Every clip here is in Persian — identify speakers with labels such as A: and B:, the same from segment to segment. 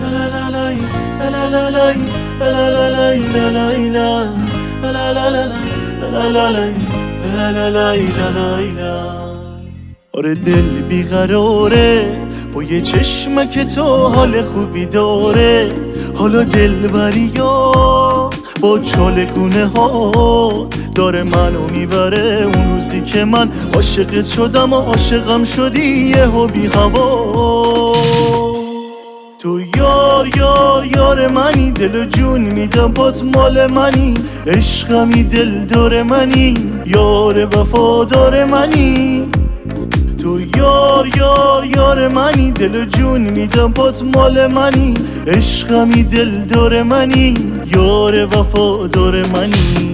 A: آره دل بیقراره با یه چشمک تو حال خوبی داره. حالا دل بریا با چالگونه ها داره منو میبره. اون روزی که من عاشقت شدم و عاشقم شدی یهو بی هوا. تو یار منی، دل و جون میدم پات مال منی. عشقمی دل داره منی، یار وفادار منی. تو یار منی، دل و جون میدم پات مال منی. عشقمی دل داره منی، یار وفادار منی.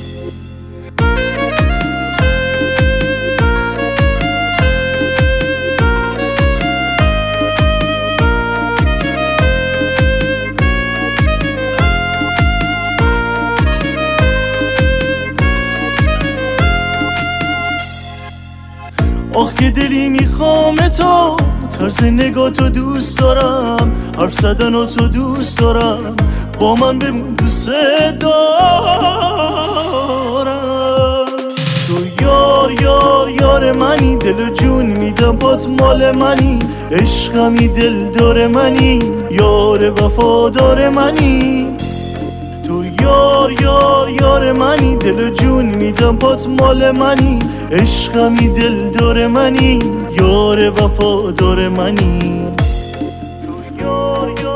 A: آخ که دلی میخوام تو، طرز نگاه تو دوست دارم، حرف زدن و تو دوست دارم، با من بمون دوست دارم. تو یار منی، دل و جون میدم پات مال منی. عشقمی دل داره منی، یار وفادار منی. تو یار منی، دل و جون میدم پات مال منی. عشقمی دل داره منی، یار وفادار منی. تو